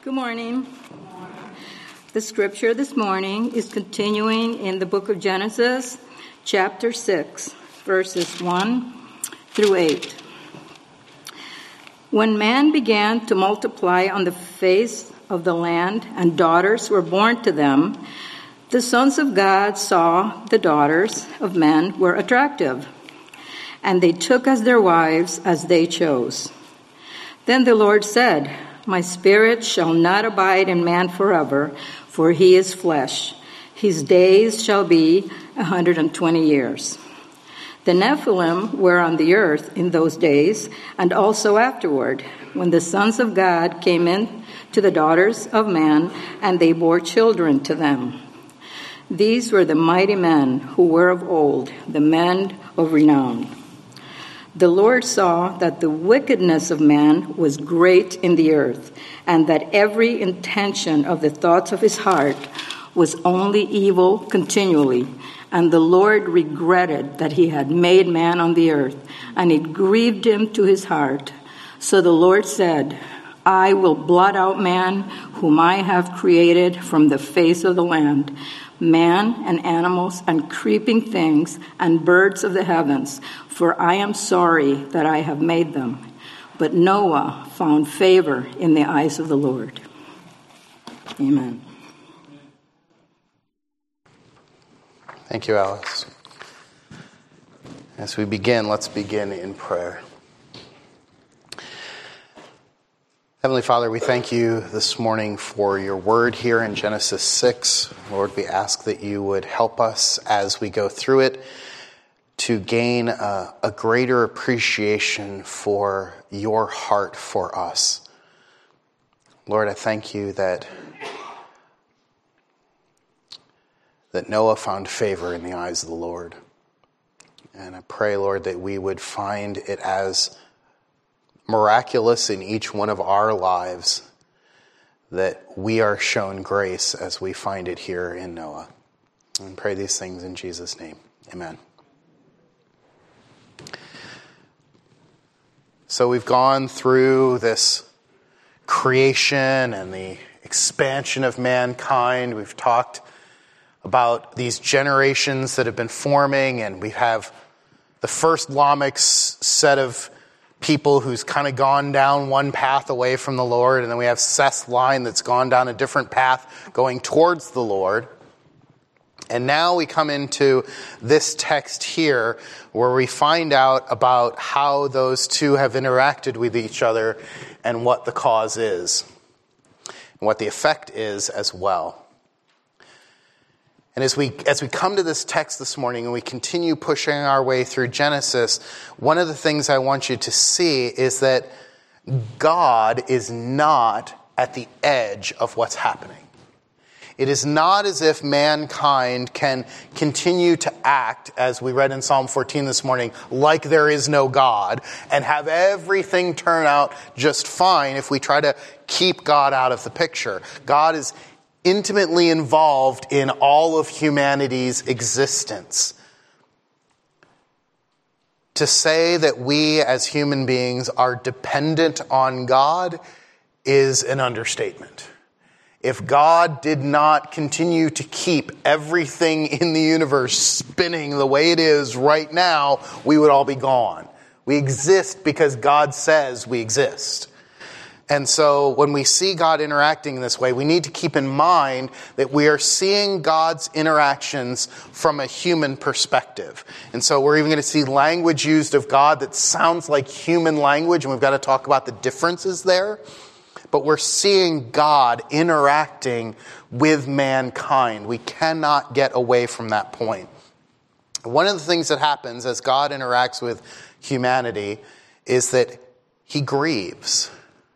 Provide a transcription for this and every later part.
Good morning. The scripture this morning is continuing in the book of Genesis, chapter 6, verses 1 through 8. When man began to multiply on the face of the land and daughters were born to them, the sons of God saw the daughters of men were attractive, and they took as their wives as they chose. Then the Lord said, "My spirit shall not abide in man forever, for he is flesh. His days shall be 120 years. The Nephilim were on the earth in those days, and also afterward, when the sons of God came in to the daughters of man, and they bore children to them. These were the mighty men who were of old, the men of renown. The Lord saw that the wickedness of man was great in the earth, and that every intention of the thoughts of his heart was only evil continually. And the Lord regretted that he had made man on the earth, and it grieved him to his heart. So the Lord said, I will blot out man whom I have created from the face of the land, man and animals and creeping things and birds of the heavens, for I am sorry that I have made them. But Noah found favor in the eyes of the Lord." Amen. Thank you, Alice. As we begin, let's begin in prayer. Heavenly Father, we thank you this morning for your word here in Genesis 6. Lord, we ask that you would help us as we go through it to gain a greater appreciation for your heart for us. Lord, I thank you that Noah found favor in the eyes of the Lord. And I pray, Lord, that we would find it as miraculous in each one of our lives that we are shown grace as we find it here in Noah. And pray these things in Jesus' name. Amen. So we've gone through this creation and the expansion of mankind. We've talked about these generations that have been forming, and we have the first Lamech's set of people who's kind of gone down one path away from the Lord, and then we have Seth's line that's gone down a different path going towards the Lord. And now we come into this text here where we find out about how those two have interacted with each other and what the cause is and what the effect is as well. And as we come to this text this morning and we continue pushing our way through Genesis, one of the things I want you to see is that God is not at the edge of what's happening. It is not as if mankind can continue to act, as we read in Psalm 14 this morning, like there is no God, and have everything turn out just fine if we try to keep God out of the picture. God is intimately involved in all of humanity's existence. To say that we as human beings are dependent on God is an understatement. If God did not continue to keep everything in the universe spinning the way it is right now, we would all be gone. We exist because God says we exist. And so when we see God interacting this way, we need to keep in mind that we are seeing God's interactions from a human perspective. And so we're even going to see language used of God that sounds like human language, and we've got to talk about the differences there. But we're seeing God interacting with mankind. We cannot get away from that point. One of the things that happens as God interacts with humanity is that he grieves.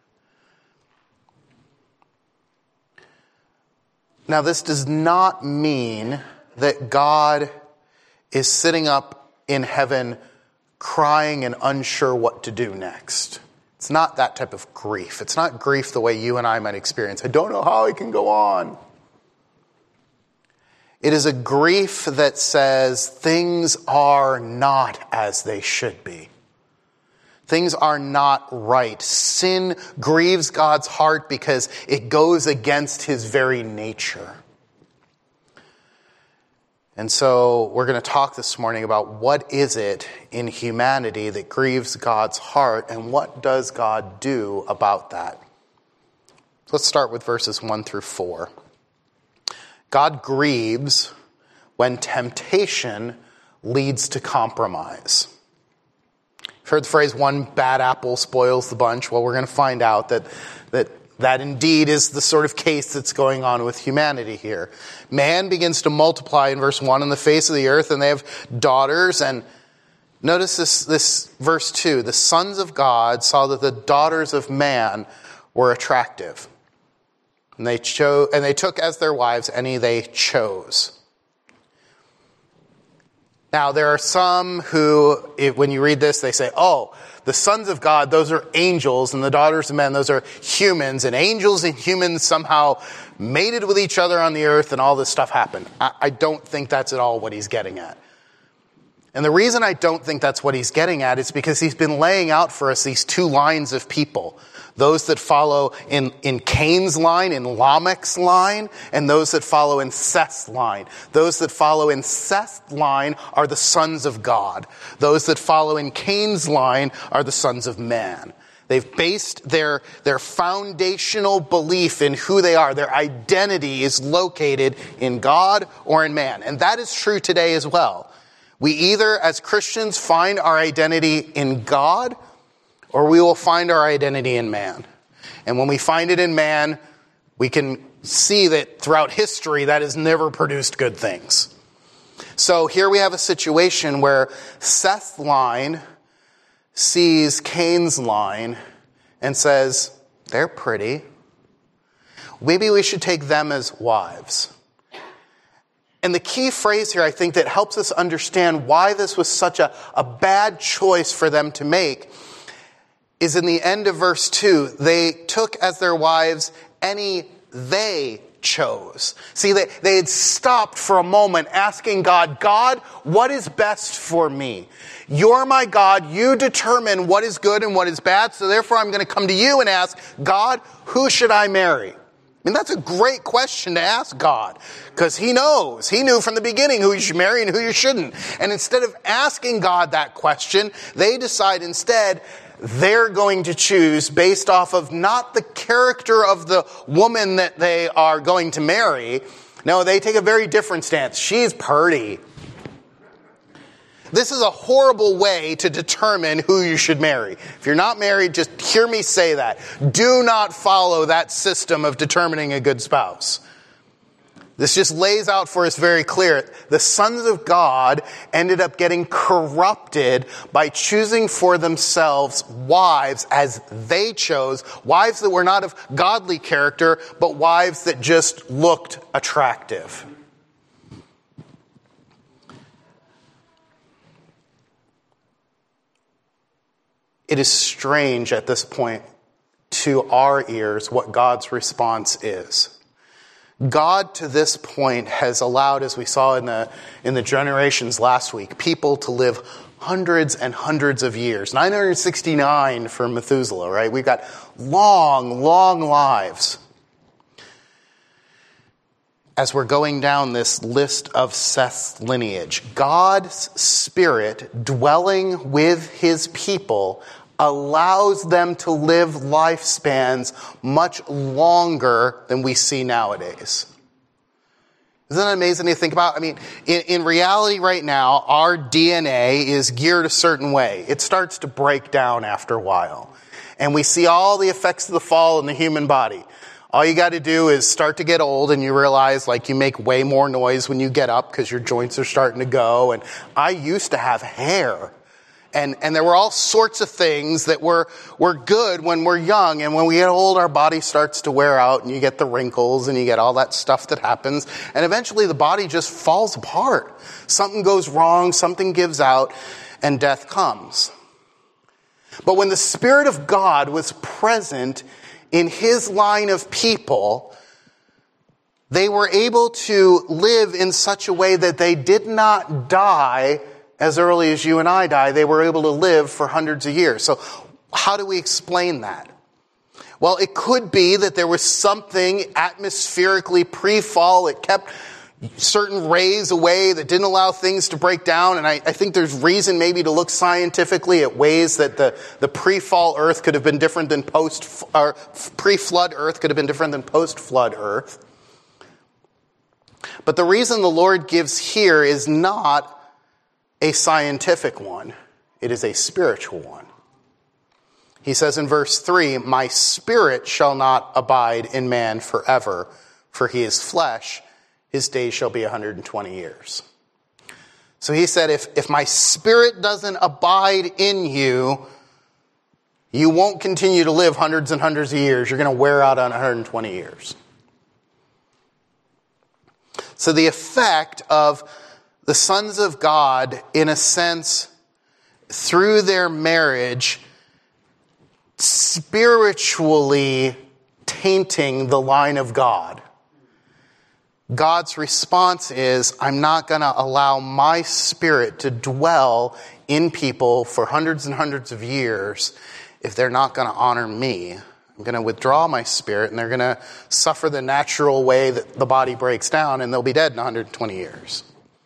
Now, this does not mean that God is sitting up in heaven crying and unsure what to do next. It's not that type of grief. It's not grief the way you and I might experience. I don't know how I can go on. It is a grief that says things are not as they should be. Things are not right. Sin grieves God's heart because it goes against his very nature. And so we're going to talk this morning about what is it in humanity that grieves God's heart and what does God do about that. Let's start with verses 1 through 4. God grieves when temptation leads to compromise. You've heard the phrase, one bad apple spoils the bunch. Well, we're going to find out that indeed is the sort of case that's going on with humanity here. Man begins to multiply in verse 1 on the face of the earth, and they have daughters. And notice this verse 2. The sons of God saw that the daughters of man were attractive. And they took as their wives any they chose. Now, there are some who, when you read this, they say, oh, the sons of God, those are angels, and the daughters of men, those are humans, and angels and humans somehow mated with each other on the earth, and all this stuff happened. I don't think that's at all what he's getting at. And the reason I don't think that's what he's getting at is because he's been laying out for us these two lines of people. Those that follow in Cain's line, in Lamech's line, and those that follow in Seth's line. Those that follow in Seth's line are the sons of God. Those that follow in Cain's line are the sons of man. They've based their foundational belief in who they are. Their identity is located in God or in man. And that is true today as well. We either, as Christians, find our identity in God, or we will find our identity in man. And when we find it in man, we can see that throughout history that has never produced good things. So here we have a situation where Seth's line sees Cain's line and says, they're pretty. Maybe we should take them as wives. And the key phrase here, I think, that helps us understand why this was such a bad choice for them to make is in the end of verse 2. They took as their wives any they chose. See, they had stopped for a moment asking God, God, what is best for me? You're my God. You determine what is good and what is bad. So therefore I'm going to come to you and ask, God, who should I marry? I mean, that's a great question to ask God, because he knows. He knew from the beginning who you should marry and who you shouldn't. And instead of asking God that question, they decide instead they're going to choose based off of not the character of the woman that they are going to marry. No, they take a very different stance. She's pretty. This is a horrible way to determine who you should marry. If you're not married, just hear me say that. Do not follow that system of determining a good spouse. This just lays out for us very clear. The sons of God ended up getting corrupted by choosing for themselves wives as they chose, wives that were not of godly character, but wives that just looked attractive. It is strange at this point to our ears what God's response is. God to this point has allowed, as we saw in the generations last week, people to live hundreds and hundreds of years. 969 for Methuselah, right? We've got long, long lives. As we're going down this list of Seth's lineage, God's Spirit dwelling with his people allows them to live lifespans much longer than we see nowadays. Isn't that amazing to think about? I mean, in reality right now, our DNA is geared a certain way. It starts to break down after a while. And we see all the effects of the fall in the human body. All you got to do is start to get old and you realize like you make way more noise when you get up because your joints are starting to go. And I used to have hair. And there were all sorts of things that were good when we're young. And when we get old, our body starts to wear out and you get the wrinkles and you get all that stuff that happens. And eventually the body just falls apart. Something goes wrong, something gives out, and death comes. But when the Spirit of God was present in his line of people, they were able to live in such a way that they did not die as early as you and I die. They were able to live for hundreds of years. So How do we explain that? Well, it could be that there was something atmospherically pre-fall that kept certain rays away, that didn't allow things to break down. And I think there's reason maybe to look scientifically at ways that the pre-fall earth could have been different than pre-flood earth could have been different than post-flood earth. But the reason the Lord gives here is not a scientific one. It is a spiritual one. He says in verse 3, "My spirit shall not abide in man forever, for he is flesh. His days shall be 120 years. So he said, if my spirit doesn't abide in you, you won't continue to live hundreds and hundreds of years. You're going to wear out on 120 years. So the effect of the sons of God, in a sense, through their marriage, spiritually tainting the line of God. God's response is, I'm not going to allow my spirit to dwell in people for hundreds and hundreds of years if they're not going to honor me. I'm going to withdraw my spirit, and they're going to suffer the natural way that the body breaks down, and they'll be dead in 120 years.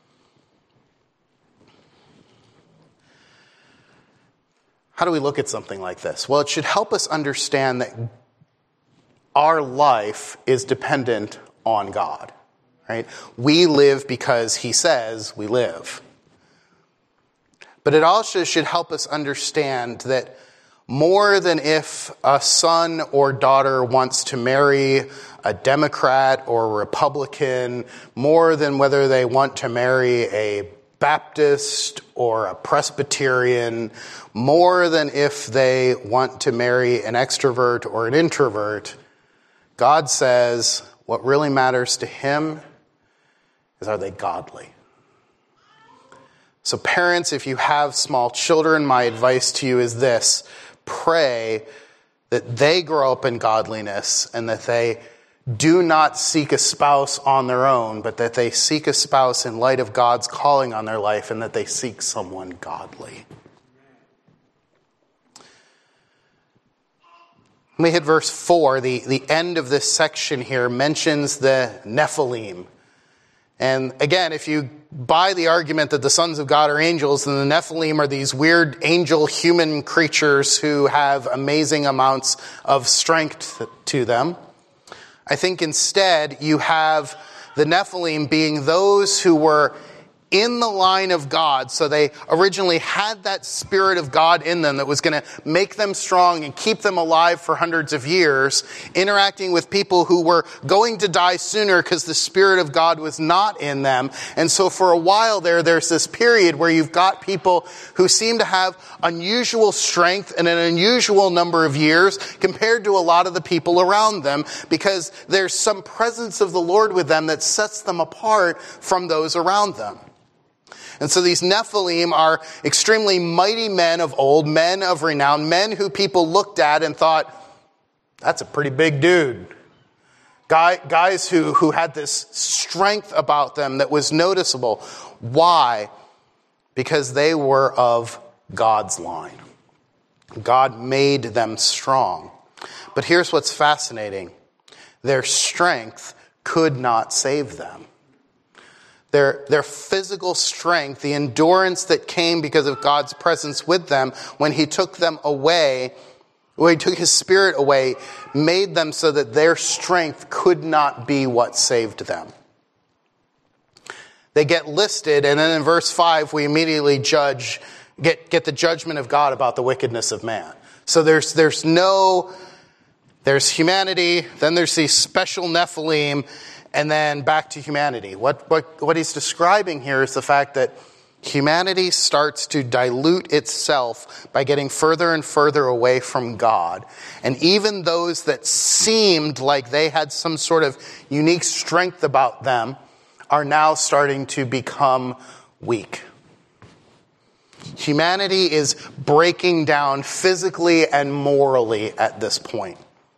How do we look at something like this? Well, it should help us understand that our life is dependent on God. Right? We live because he says we live. But it also should help us understand that more than if a son or daughter wants to marry a Democrat or a Republican, more than whether they want to marry a Baptist or a Presbyterian, more than if they want to marry an extrovert or an introvert, God says what really matters to him is, are they godly? So parents, if you have small children, my advice to you is this: pray that they grow up in godliness and that they do not seek a spouse on their own, but that they seek a spouse in light of God's calling on their life, and that they seek someone godly. Let me hit verse 4. The end of this section here mentions the Nephilim. And again, if you buy the argument that the sons of God are angels, then the Nephilim are these weird angel human creatures who have amazing amounts of strength to them. I think instead you have the Nephilim being those who were in the line of God. So they originally had that spirit of God in them that was going to make them strong and keep them alive for hundreds of years, interacting with people who were going to die sooner because the spirit of God was not in them. And so for a while there's this period where you've got people who seem to have unusual strength and an unusual number of years compared to a lot of the people around them, because there's some presence of the Lord with them that sets them apart from those around them. And so these Nephilim are extremely mighty men of old, men of renown, men who people looked at and thought, that's a pretty big dude. Guys who had this strength about them that was noticeable. Why? Because they were of God's line. God made them strong. But here's what's fascinating. Their strength could not save them. Their physical strength, the endurance that came because of God's presence with them when he took them away, when he took his spirit away, made them so that their strength could not be what saved them. They get listed, and then in verse 5 we immediately get the judgment of God about the wickedness of man. So there's humanity, then there's these special Nephilim, and then back to humanity. What he's describing here is the fact that humanity starts to dilute itself by getting further and further away from God. And even those that seemed like they had some sort of unique strength about them are now starting to become weak. Humanity is breaking down physically and morally at this point.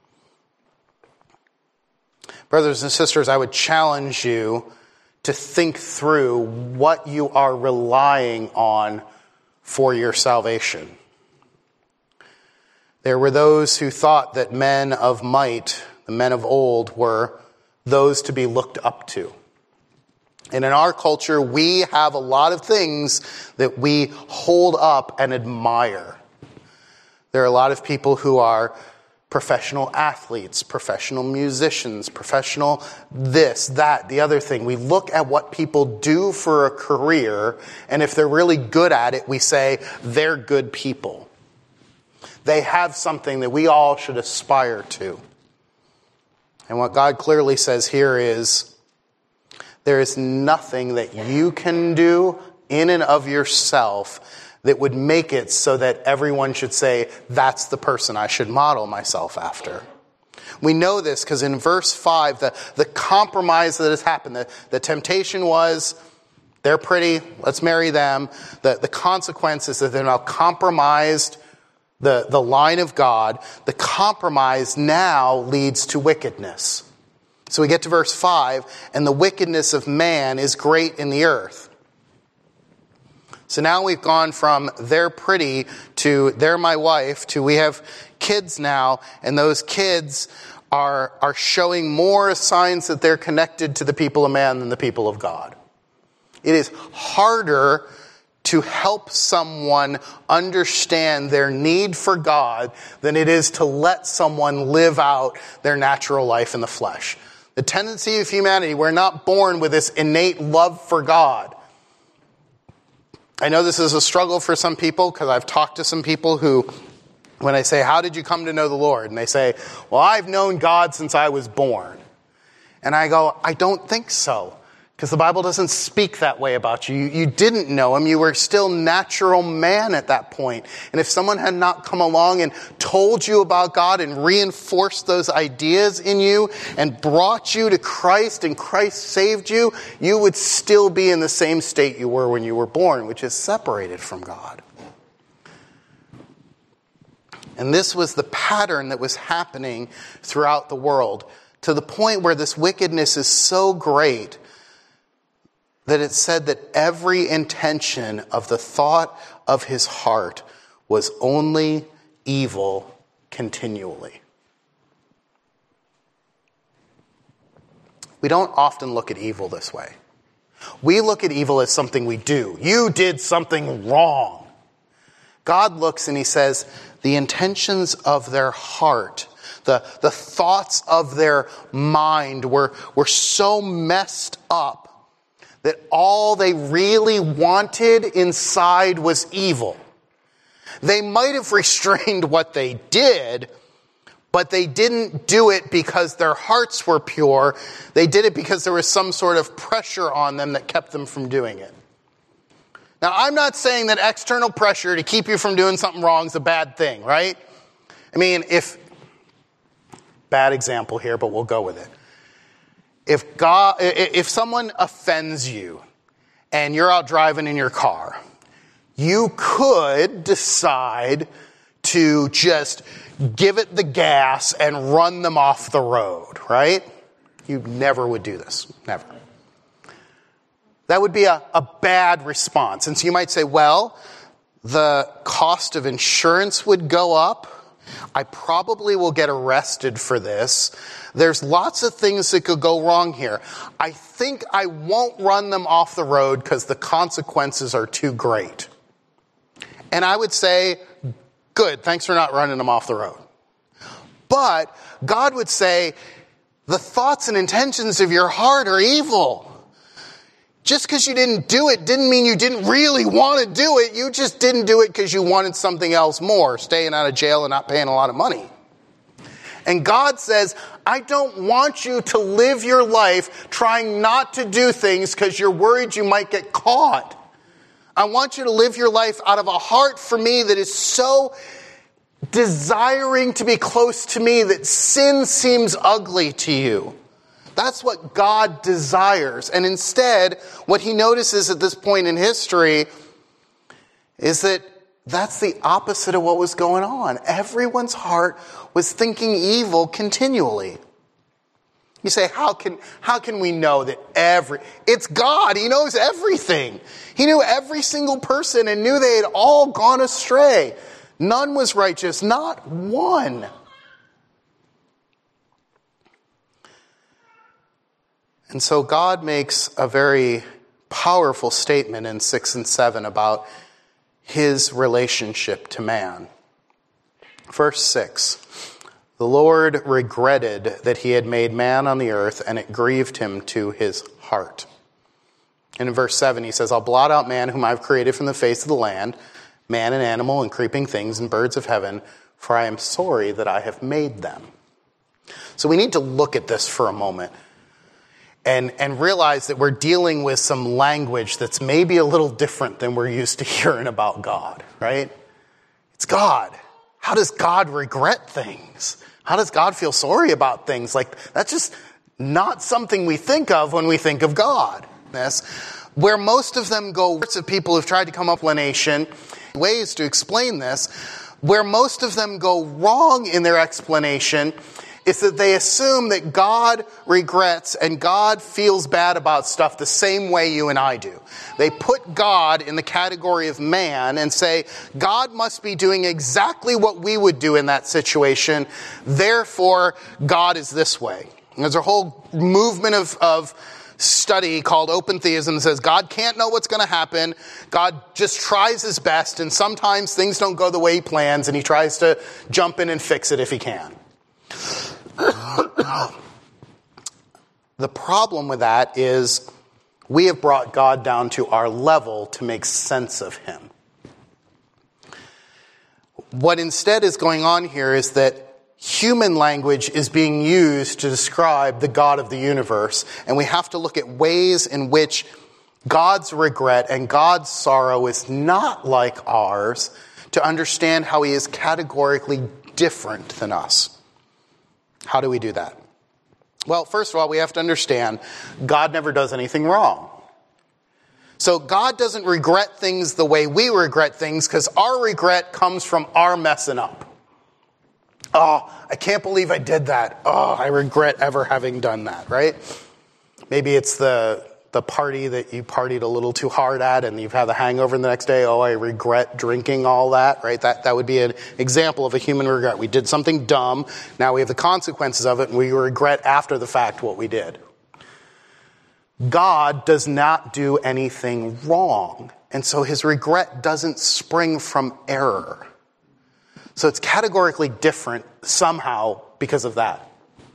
Brothers and sisters, I would challenge you to think through what you are relying on for your salvation. There were those who thought that men of might, the men of old, were those to be looked up to. And in our culture, we have a lot of things that we hold up and admire. There are a lot of people who are professional athletes, professional musicians, professional this, that, the other thing. We look at what people do for a career, and if they're really good at it, we say they're good people. They have something that we all should aspire to. And what God clearly says here is, there is nothing that you can do in and of yourself that would make it so that everyone should say, that's the person I should model myself after. We know this because in verse 5, the compromise that has happened, the temptation was, they're pretty, let's marry them. The consequence is that they're now compromised the line of God. The compromise now leads to wickedness. So we get to verse 5, and the wickedness of man is great in the earth. So now we've gone from they're pretty to they're my wife to we have kids now, and those kids are showing more signs that they're connected to the people of man than the people of God. It is harder to help someone understand their need for God than it is to let someone live out their natural life in the flesh. The tendency of humanity, we're not born with this innate love for God. I know this is a struggle for some people because I've talked to some people who, when I say, how did you come to know the Lord? And they say, well, I've known God since I was born. And I go, I don't think so. Because the Bible doesn't speak that way about you. You didn't know him. You were still natural man at that point. And if someone had not come along and told you about God and reinforced those ideas in you and brought you to Christ and Christ saved you, you would still be in the same state you were when you were born, which is separated from God. And this was the pattern that was happening throughout the world, to the point where this wickedness is so great that it said that every intention of the thought of his heart was only evil continually. We don't often look at evil this way. We look at evil as something we do. You did something wrong. God looks and he says, the intentions of their heart, the thoughts of their mind were so messed up that all they really wanted inside was evil. They might have restrained what they did, but they didn't do it because their hearts were pure. They did it because there was some sort of pressure on them that kept them from doing it. Now, I'm not saying that external pressure to keep you from doing something wrong is a bad thing, right? I mean, bad example here, but we'll go with it. If someone offends you and you're out driving in your car, you could decide to just give it the gas and run them off the road, right? You never would do this. Never. That would be a bad response. And so you might say, well, the cost of insurance would go up. I probably will get arrested for this. There's lots of things that could go wrong here. I think I won't run them off the road because the consequences are too great. And I would say, good, thanks for not running them off the road. But God would say, the thoughts and intentions of your heart are evil. Just because you didn't do it didn't mean you didn't really want to do it. You just didn't do it because you wanted something else more, staying out of jail and not paying a lot of money. And God says, I don't want you to live your life trying not to do things because you're worried you might get caught. I want you to live your life out of a heart for me that is so desiring to be close to me that sin seems ugly to you. That's what God desires. And instead, what he notices at this point in history is that that's the opposite of what was going on. Everyone's heart was thinking evil continually. You say, how can we know that it's God. He knows everything. He knew every single person and knew they had all gone astray. None was righteous, not one. And so God makes a very powerful statement in 6 and 7 about his relationship to man. Verse 6, the Lord regretted that he had made man on the earth, and it grieved him to his heart. And in verse 7 he says, I'll blot out man whom I've created from the face of the land, man and animal and creeping things and birds of heaven, for I am sorry that I have made them. So we need to look at this for a moment and realize that we're dealing with some language that's maybe a little different than we're used to hearing about God, right? It's God. How does God regret things? How does God feel sorry about things? Like, that's just not something we think of when we think of God. Where most of them go, lots of people who've tried to come up with explanation, ways to explain this, where most of them go wrong in their explanation is that they assume that God regrets and God feels bad about stuff the same way you and I do. They put God in the category of man and say, God must be doing exactly what we would do in that situation, therefore God is this way. And there's a whole movement of study called open theism that says God can't know what's going to happen. God just tries his best, and sometimes things don't go the way he plans, and he tries to jump in and fix it if he can. The problem with that is we have brought God down to our level to make sense of him. What instead is going on here is that human language is being used to describe the God of the universe, and we have to look at ways in which God's regret and God's sorrow is not like ours to understand how he is categorically different than us. How do we do that? Well, first of all, we have to understand God never does anything wrong. So God doesn't regret things the way we regret things because our regret comes from our messing up. Oh, I can't believe I did that. Oh, I regret ever having done that, right? Maybe it's the party that you partied a little too hard at and you've had the hangover the next day. Oh, I regret drinking all that, right? That would be an example of a human regret. We did something dumb. Now we have the consequences of it, and we regret after the fact what we did. God does not do anything wrong, and so his regret doesn't spring from error. So it's categorically different somehow because of that.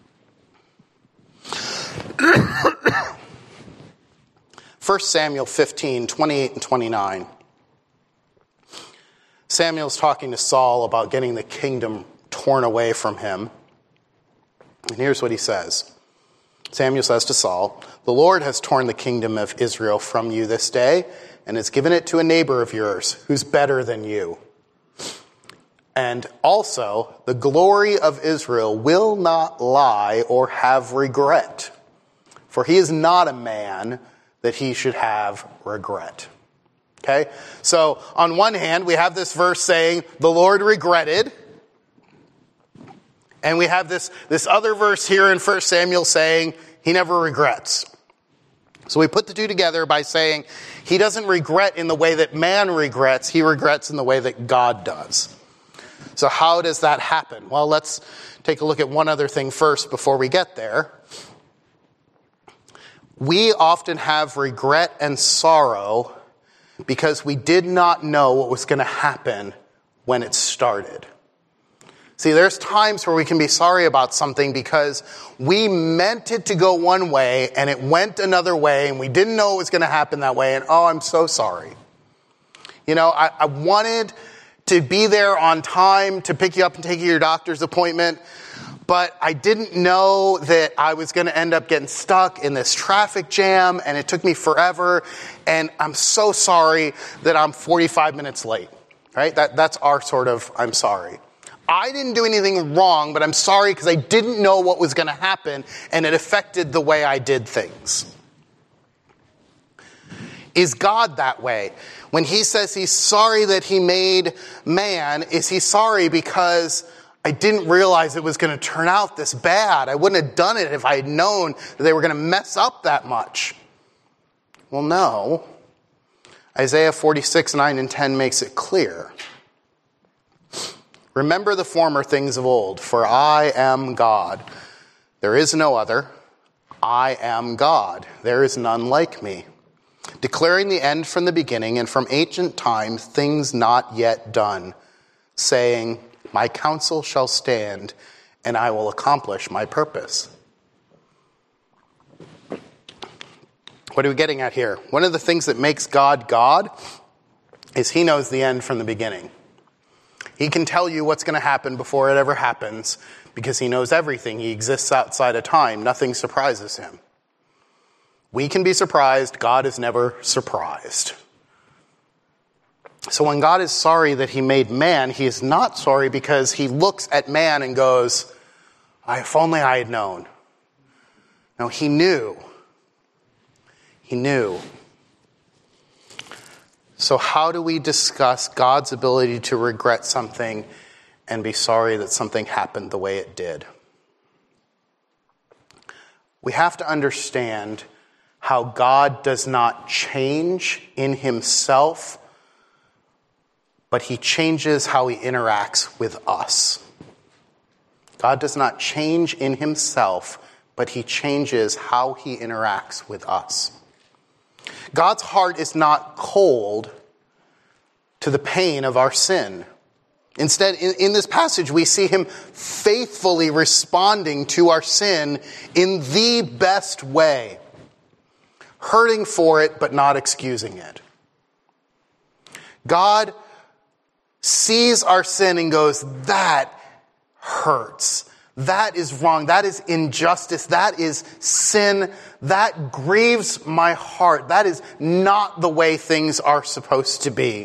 1 Samuel 15, 28 and 29. Samuel's talking to Saul about getting the kingdom torn away from him. And here's what he says. Samuel says to Saul, the Lord has torn the kingdom of Israel from you this day and has given it to a neighbor of yours who's better than you. And also, the glory of Israel will not lie or have regret, for he is not a man that he should have regret. Okay? So, on one hand, we have this verse saying, the Lord regretted. And we have this other verse here in 1 Samuel saying, he never regrets. So we put the two together by saying, he doesn't regret in the way that man regrets, he regrets in the way that God does. So how does that happen? Well, let's take a look at one other thing first before we get there. We often have regret and sorrow because we did not know what was going to happen when it started. See, there's times where we can be sorry about something because we meant it to go one way and it went another way and we didn't know it was going to happen that way, and oh, I'm so sorry. You know, I wanted to be there on time to pick you up and take you to your doctor's appointment, but I didn't know that I was going to end up getting stuck in this traffic jam, and it took me forever, and I'm so sorry that I'm 45 minutes late, right? That's our sort of, I'm sorry. I didn't do anything wrong, but I'm sorry because I didn't know what was going to happen, and it affected the way I did things. Is God that way? When he says he's sorry that he made man, is he sorry because I didn't realize it was going to turn out this bad? I wouldn't have done it if I had known that they were going to mess up that much. Well, no. Isaiah 46, 9 and 10 makes it clear. Remember the former things of old, for I am God. There is no other. I am God. There is none like me. Declaring the end from the beginning and from ancient times things not yet done, saying, my counsel shall stand, and I will accomplish my purpose. What are we getting at here? One of the things that makes God God is he knows the end from the beginning. He can tell you what's going to happen before it ever happens because he knows everything. He exists outside of time. Nothing surprises him. We can be surprised. God is never surprised. So when God is sorry that he made man, he is not sorry because he looks at man and goes, if only I had known. No, he knew. He knew. So how do we discuss God's ability to regret something and be sorry that something happened the way it did? We have to understand how God does not change in himself, but he changes how he interacts with us. God does not change in himself, but he changes how he interacts with us. God's heart is not cold to the pain of our sin. Instead, in this passage, we see him faithfully responding to our sin in the best way, hurting for it, but not excusing it. God sees our sin and goes, that hurts. That is wrong. That is injustice. That is sin. That grieves my heart. That is not the way things are supposed to be.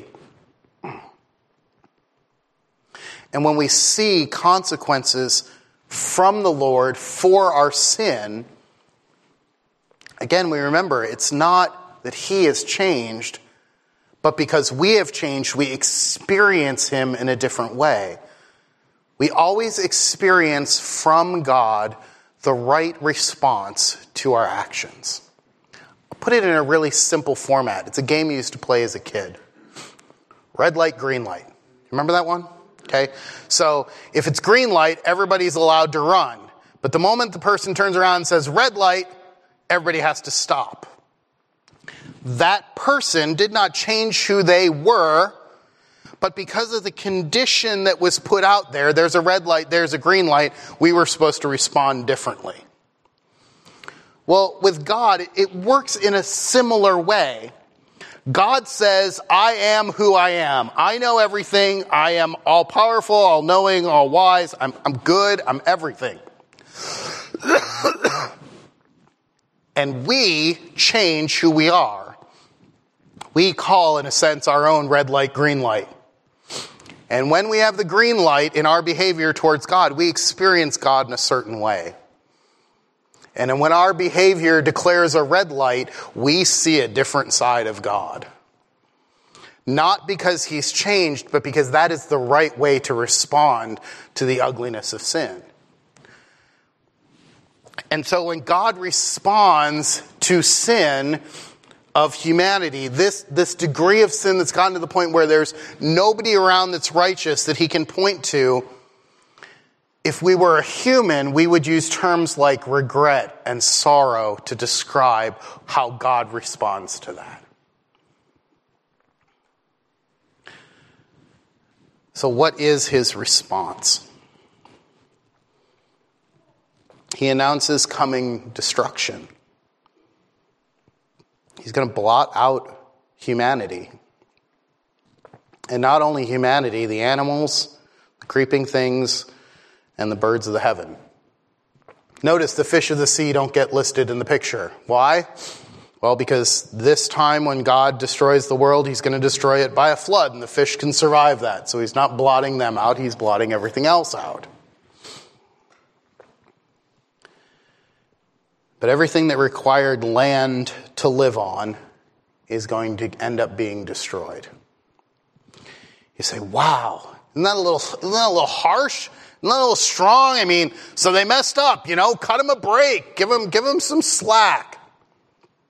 And when we see consequences from the Lord for our sin, again, we remember it's not that he has changed, but because we have changed, we experience him in a different way. We always experience from God the right response to our actions. I'll put it in a really simple format. It's a game you used to play as a kid. Red light, green light. Remember that one? Okay. So if it's green light, everybody's allowed to run. But the moment the person turns around and says red light, everybody has to stop. That person did not change who they were, but because of the condition that was put out there, there's a red light, there's a green light, we were supposed to respond differently. Well, with God, it works in a similar way. God says, I am who I am. I know everything. I am all powerful, all knowing, all wise. I'm good. I'm everything. And we change who we are. We call, in a sense, our own red light, green light. And when we have the green light in our behavior towards God, we experience God in a certain way. And when our behavior declares a red light, we see a different side of God. Not because he's changed, but because that is the right way to respond to the ugliness of sin. And so when God responds to sin of humanity, this degree of sin that's gotten to the point where there's nobody around that's righteous that he can point to, if we were a human, we would use terms like regret and sorrow to describe how God responds to that. So what is his response? He announces coming destruction. He's going to blot out humanity. And not only humanity, the animals, the creeping things, and the birds of the heaven. Notice the fish of the sea don't get listed in the picture. Why? Well, because this time when God destroys the world, he's going to destroy it by a flood, and the fish can survive that. So he's not blotting them out, he's blotting everything else out. But everything that required land to live on is going to end up being destroyed. You say, wow, isn't that a little harsh? Isn't that a little strong? I mean, so they messed up, cut them a break, give them some slack.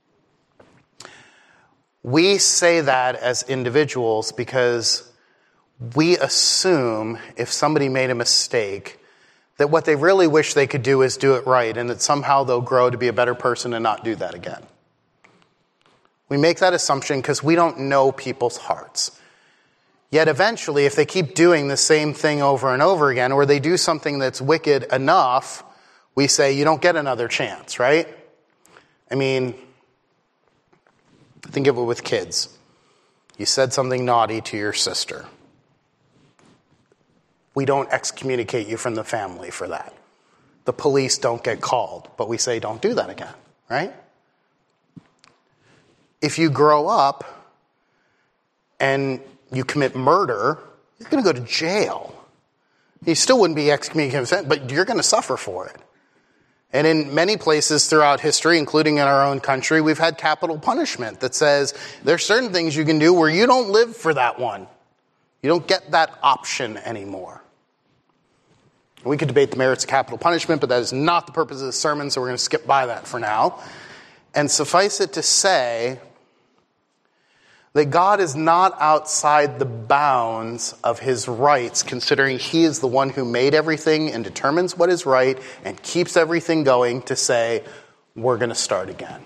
We say that as individuals because we assume if somebody made a mistake that what they really wish they could do is do it right, and that somehow they'll grow to be a better person and not do that again. We make that assumption because we don't know people's hearts. Yet eventually, if they keep doing the same thing over and over again, or they do something that's wicked enough, we say, you don't get another chance, right? I mean, think of it with kids. You said something naughty to your sister. We don't excommunicate you from the family for that. The police don't get called, but we say don't do that again, right? If you grow up and you commit murder, you're going to go to jail. You still wouldn't be excommunicated, but you're going to suffer for it. And in many places throughout history, including in our own country, we've had capital punishment that says there's certain things you can do where you don't live for that one. You don't get that option anymore. We could debate the merits of capital punishment, but that is not the purpose of the sermon, so we're going to skip by that for now. And suffice it to say that God is not outside the bounds of his rights, considering he is the one who made everything and determines what is right and keeps everything going, to say, we're going to start again.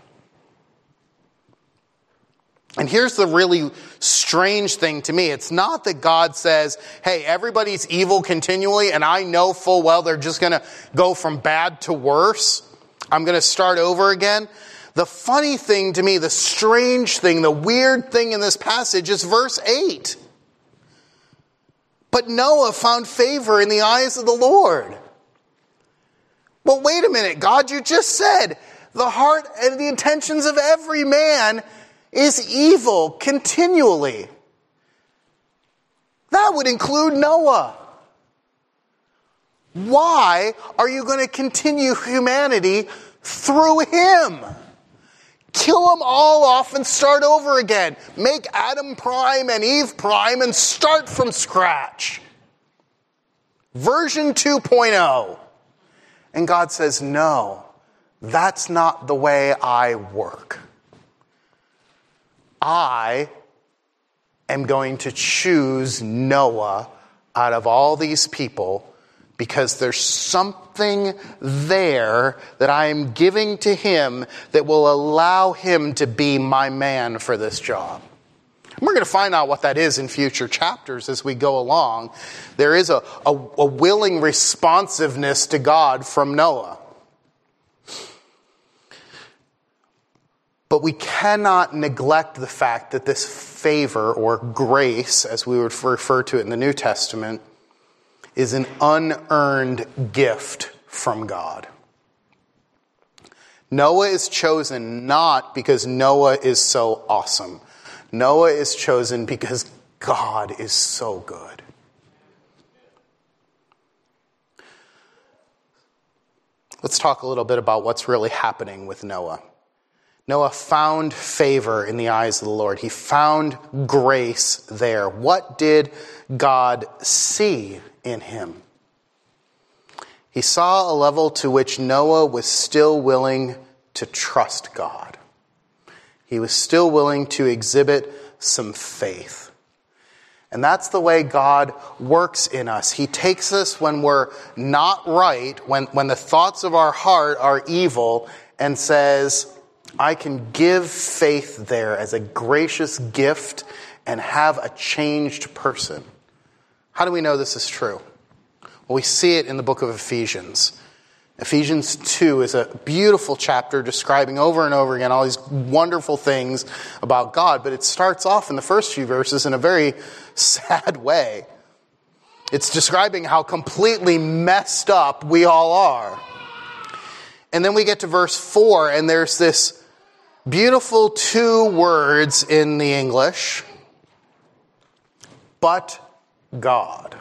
And here's the really strange thing to me. It's not that God says, hey, everybody's evil continually, and I know full well they're just going to go from bad to worse. I'm going to start over again. The funny thing to me, the strange thing, the weird thing in this passage is verse 8. But Noah found favor in the eyes of the Lord. Well, wait a minute, God, you just said the heart and the intentions of every man is evil continually. That would include Noah. Why are you going to continue humanity through him? Kill them all off and start over again. Make Adam prime and Eve prime and start from scratch. Version 2.0. And God says, no, that's not the way I work. I am going to choose Noah out of all these people because there's something there that I am giving to him that will allow him to be my man for this job. And we're going to find out what that is in future chapters as we go along. There is a willing responsiveness to God from Noah. But we cannot neglect the fact that this favor, or grace, as we would refer to it in the New Testament, is an unearned gift from God. Noah is chosen not because Noah is so awesome. Noah is chosen because God is so good. Let's talk a little bit about what's really happening with Noah. Noah found favor in the eyes of the Lord. He found grace there. What did God see in him? He saw a level to which Noah was still willing to trust God. He was still willing to exhibit some faith. And that's the way God works in us. He takes us when we're not right, when the thoughts of our heart are evil, and says, I can give faith there as a gracious gift and have a changed person. How do we know this is true? Well, we see it in the book of Ephesians. Ephesians 2 is a beautiful chapter describing over and over again all these wonderful things about God, but it starts off in the first few verses in a very sad way. It's describing how completely messed up we all are. And then we get to verse 4, and there's this beautiful two words in the English, but God.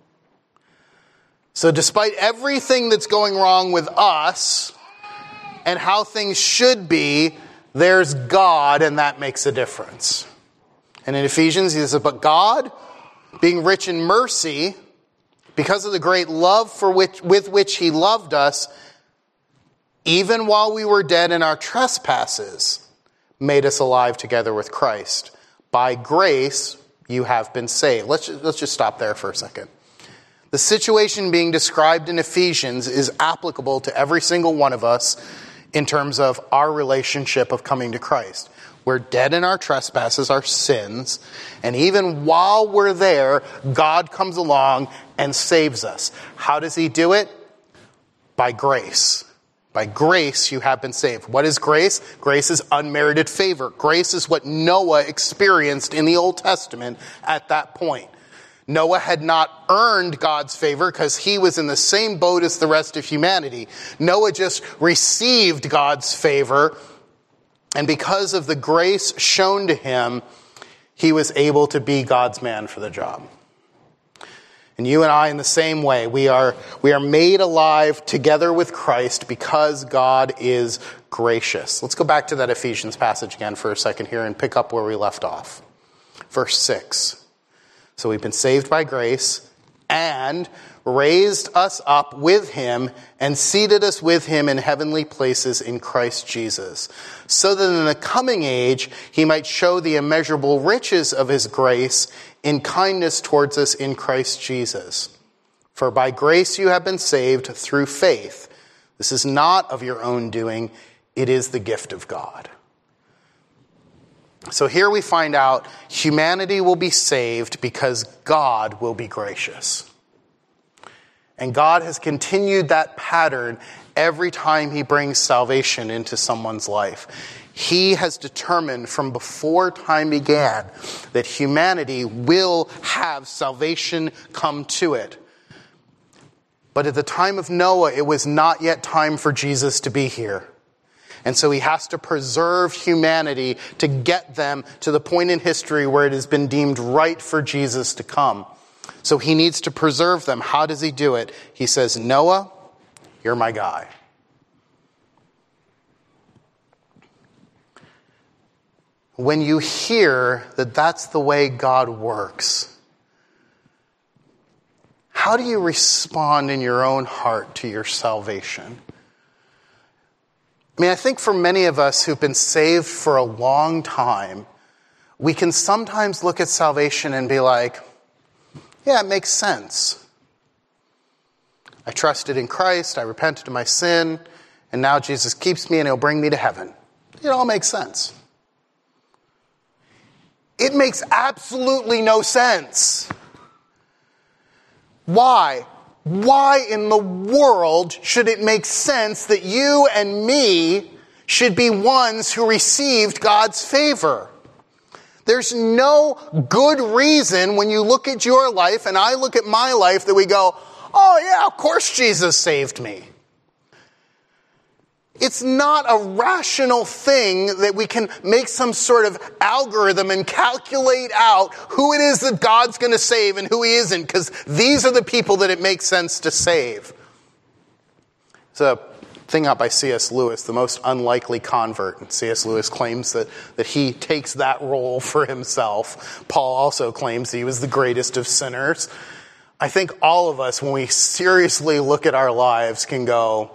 So despite everything that's going wrong with us and how things should be, there's God, and that makes a difference. And in Ephesians, he says, but God, being rich in mercy, because of the great love with which he loved us, even while we were dead in our trespasses, made us alive together with Christ. By grace, you have been saved. Let's just stop there for a second. The situation being described in Ephesians is applicable to every single one of us in terms of our relationship of coming to Christ. We're dead in our trespasses, our sins, and even while we're there, God comes along and saves us. How does he do it? By grace. By grace you have been saved. What is grace? Grace is unmerited favor. Grace is what Noah experienced in the Old Testament at that point. Noah had not earned God's favor because he was in the same boat as the rest of humanity. Noah just received God's favor, and because of the grace shown to him, he was able to be God's man for the job. And you and I, in the same way, we are made alive together with Christ because God is gracious. Let's go back to that Ephesians passage again for a second here and pick up where we left off. Verse 6. So we've been saved by grace and raised us up with him and seated us with him in heavenly places in Christ Jesus, so that in the coming age he might show the immeasurable riches of his grace in kindness towards us in Christ Jesus. For by grace you have been saved through faith. This is not of your own doing, it is the gift of God. So here we find out humanity will be saved because God will be gracious. And God has continued that pattern every time he brings salvation into someone's life. He has determined from before time began that humanity will have salvation come to it. But at the time of Noah, it was not yet time for Jesus to be here. And so he has to preserve humanity to get them to the point in history where it has been deemed right for Jesus to come. So he needs to preserve them. How does he do it? He says, Noah, you're my guy. When you hear that that's the way God works, how do you respond in your own heart to your salvation? I mean, I think for many of us who've been saved for a long time, we can sometimes look at salvation and be like, yeah, it makes sense. I trusted in Christ, I repented of my sin, and now Jesus keeps me and he'll bring me to heaven. It all makes sense. It makes absolutely no sense. Why? Why in the world should it make sense that you and me should be ones who received God's favor? There's no good reason when you look at your life and I look at my life that we go, oh yeah, of course Jesus saved me. It's not a rational thing that we can make some sort of algorithm and calculate out who it is that God's going to save and who he isn't, because these are the people that it makes sense to save. It's a thing out by C.S. Lewis, The Most Unlikely Convert. And C.S. Lewis claims that he takes that role for himself. Paul also claims that he was the greatest of sinners. I think all of us, when we seriously look at our lives, can go,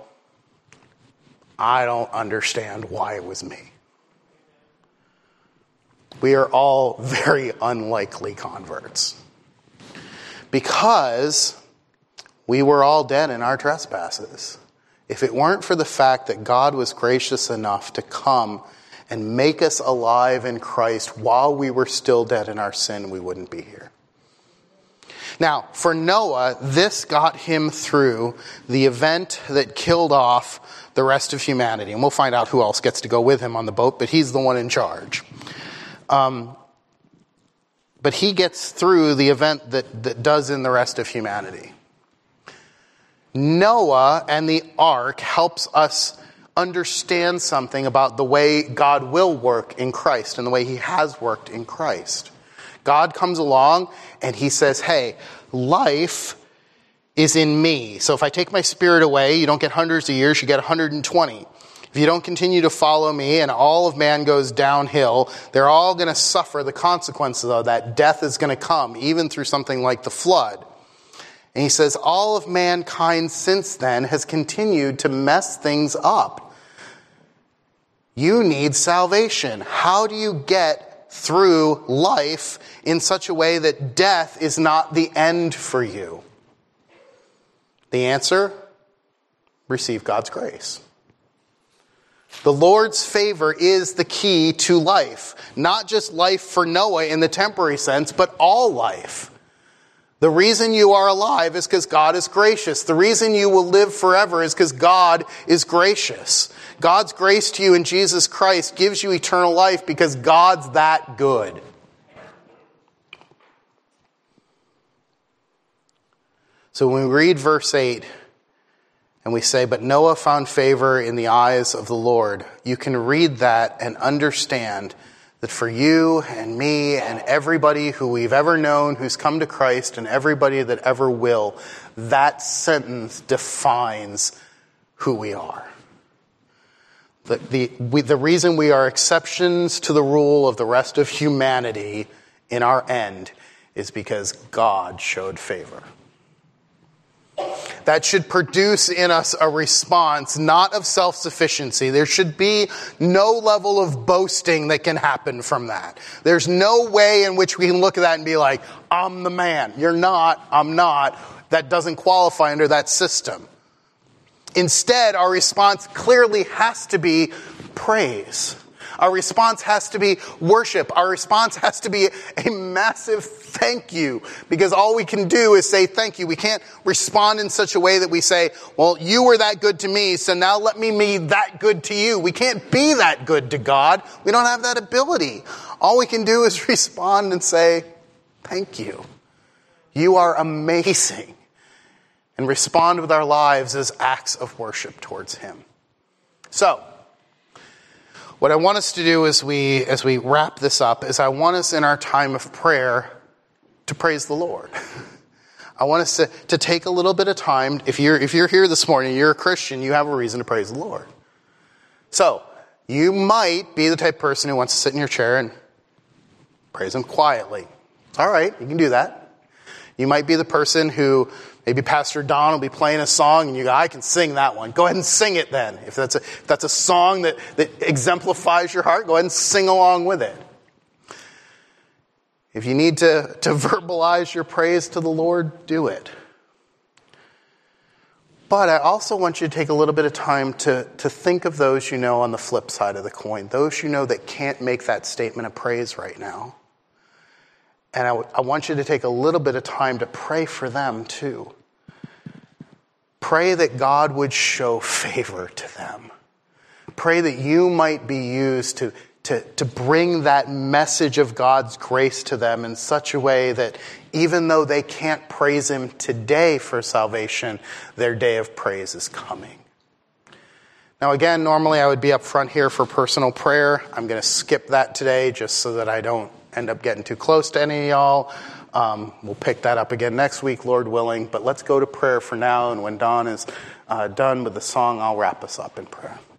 I don't understand why it was me. We are all very unlikely converts because we were all dead in our trespasses. If it weren't for the fact that God was gracious enough to come and make us alive in Christ while we were still dead in our sin, we wouldn't be here. Now, for Noah, this got him through the event that killed off the rest of humanity. And we'll find out who else gets to go with him on the boat, but he's the one in charge. But he gets through the event that does in the rest of humanity. Noah and the ark helps us understand something about the way God will work in Christ and the way he has worked in Christ. God comes along and he says, hey, life is in me. So if I take my spirit away, you don't get hundreds of years, you get 120. If you don't continue to follow me and all of man goes downhill, they're all going to suffer the consequences of that. Death is going to come, even through something like the flood. And he says, all of mankind since then has continued to mess things up. You need salvation. How do you get through life in such a way that death is not the end for you? The answer? Receive God's grace. The Lord's favor is the key to life. Not just life for Noah in the temporary sense, but all life. The reason you are alive is because God is gracious. The reason you will live forever is because God is gracious. God's grace to you in Jesus Christ gives you eternal life because God's that good. So when we read verse 8, and we say, but Noah found favor in the eyes of the Lord, you can read that and understand that for you and me and everybody who we've ever known who's come to Christ and everybody that ever will, that sentence defines who we are. The reason we are exceptions to the rule of the rest of humanity in our end is because God showed favor. That should produce in us a response, not of self-sufficiency. There should be no level of boasting that can happen from that. There's no way in which we can look at that and be like, I'm the man. You're not. I'm not. That doesn't qualify under that system. Instead, our response clearly has to be praise. Our response has to be worship. Our response has to be a massive thank you, because all we can do is say thank you. We can't respond in such a way that we say, well, you were that good to me, so now let me be that good to you. We can't be that good to God. We don't have that ability. All we can do is respond and say, thank you. You are amazing. And respond with our lives as acts of worship towards Him. So, what I want us to do as we wrap this up is I want us in our time of prayer to praise the Lord. I want us to take a little bit of time. If you're here this morning, you're a Christian, you have a reason to praise the Lord. So, you might be the type of person who wants to sit in your chair and praise Him quietly. All right, you can do that. You might be the person who, maybe Pastor Don will be playing a song and you go, I can sing that one. Go ahead and sing it then. If that's a song that exemplifies your heart, go ahead and sing along with it. If you need to verbalize your praise to the Lord, do it. But I also want you to take a little bit of time to think of those you know on the flip side of the coin, those you know that can't make that statement of praise right now. And I want you to take a little bit of time to pray for them too. Pray that God would show favor to them. Pray that you might be used to bring that message of God's grace to them in such a way that even though they can't praise Him today for salvation, their day of praise is coming. Now again, normally I would be up front here for personal prayer. I'm going to skip that today just so that I don't end up getting too close to any of y'all. We'll pick that up again next week, Lord willing. But let's go to prayer for now. And when Don is done with the song, I'll wrap us up in prayer.